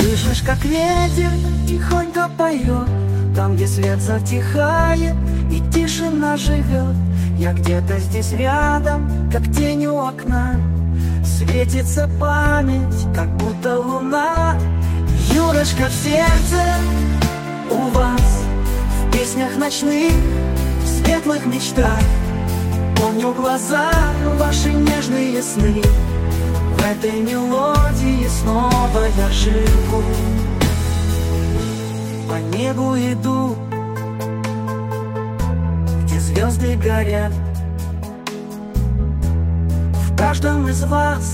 Слышишь, как ветер тихонько поет, там, где свет затихает и тишина живет. Я где-то здесь рядом, как тень у окна. Светится память, как будто луна. Юрочка, в сердце у вас, в песнях ночных, в светлых мечтах. Помню глаза, ваши нежные сны. В этой мелодии снова я живу. По небу иду, где звезды горят. В каждом из вас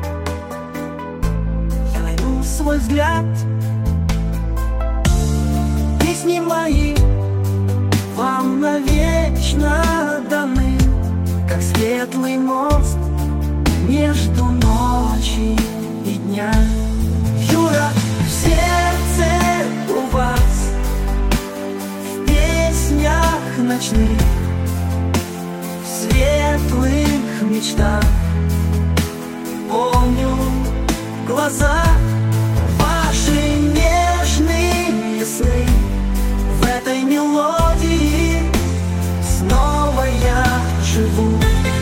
я найду свой взгляд. Песни мои вам навечно даны, как светлый мост между ночи и дня. Юра, в сердце у вас, в песнях ночных, в светлых мечтах. Помню глаза, ваши нежные сны. В этой мелодии снова я живу.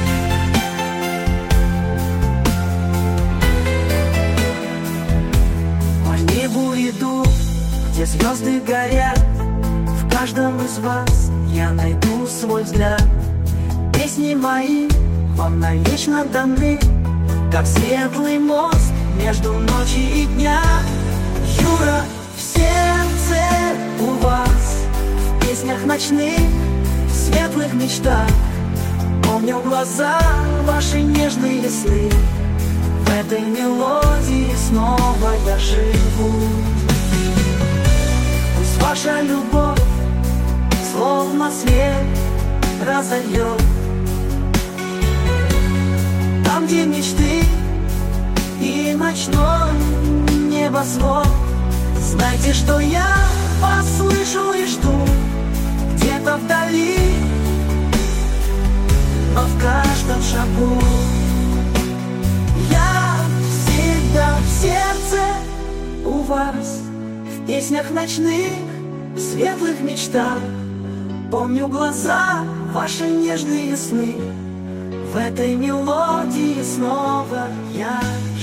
По небу иду, где звезды горят. В каждом из вас я найду свой взгляд. Песни мои вам навечно даны, как светлый мост между ночи и дня. Юра, в сердце у вас, в песнях ночных, в светлых мечтах. Помню глаза, ваши нежные сны. В этой мелодии снова я живу. Пусть ваша любовь словно свет разольет там, где мечты и ночной небосвод. Знайте, что я вас слышу и жду где-то вдали, но в каждом шагу. Я всегда в сердце у вас, в песнях ночных, в светлых мечтах. Помню глаза, ваши нежные сны. В этой мелодии снова я